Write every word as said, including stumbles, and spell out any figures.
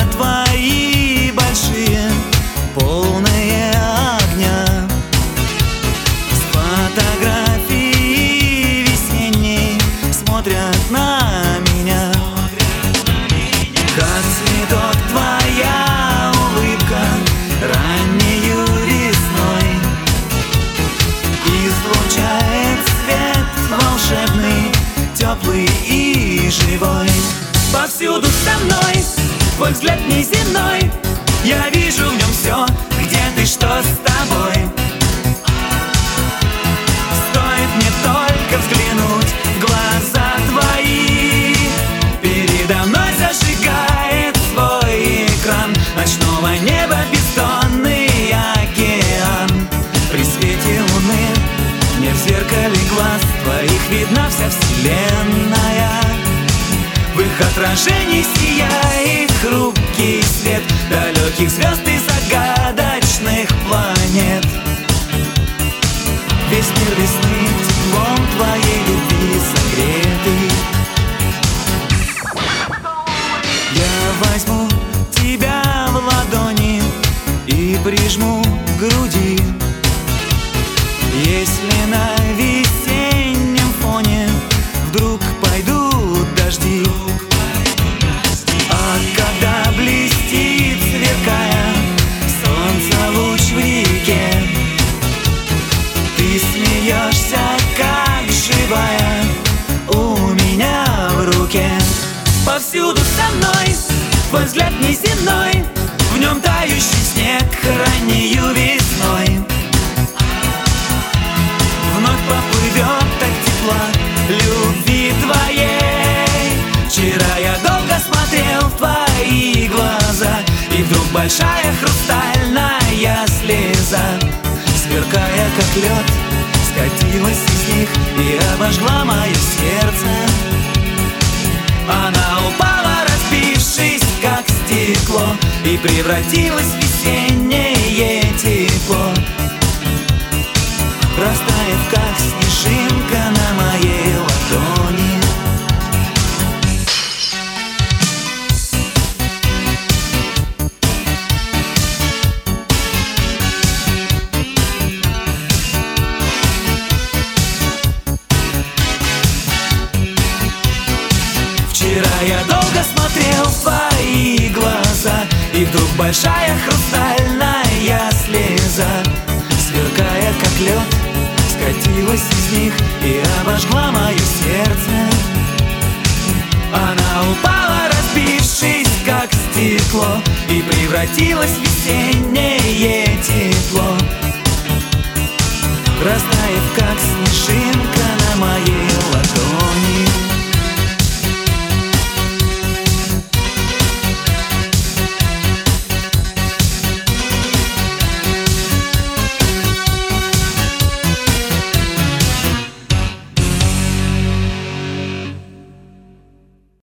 твои большие, полные огня. С фотографии весенней смотрят на меня. Как цветок твоя улыбка раннею весной, излучает свет волшебный, теплый и живой. Повсюду со мной твой взгляд неземной, я вижу в нем все, где ты, что с тобой. Стоит мне только взглянуть в глаза твои, передо мной зажигает свой экран ночного неба бездонный океан. При свете луны мне в зеркале глаз твоих видна вся вселенная. В их отражении сияет хрупкий свет далеких звезд и загадочных планет. Весь мир весны теплом твоей любви согретый. Я возьму тебя в ладони и прижму к груди. Если на весеннем фоне вдруг пойдут дожди, а когда блестит, сверкая, солнце луч в реке, ты смеешься, как живая, у меня в руке. Повсюду со мной твой взгляд неземной, в нем тающий снег раннею весной. Вновь поплывет так тепла любви твоей. Вчера я долго смотрел в твои глаза, и вдруг большая хрустальная слеза, сверкая как лед, скатилась из них и обожгла мое сердце. Она упала, разбившись как стекло, и превратилась в весеннее тепло, растаяв как снежинка на моей ладони. Вчера я долго смотрел в твои глаза, и вдруг большая хрустальная слеза, сверкая как лед, скатилась из них и обожгла мое сердце. Она упала, разбившись как стекло, и превратилась в весеннее тепло, растаяв как снежинка на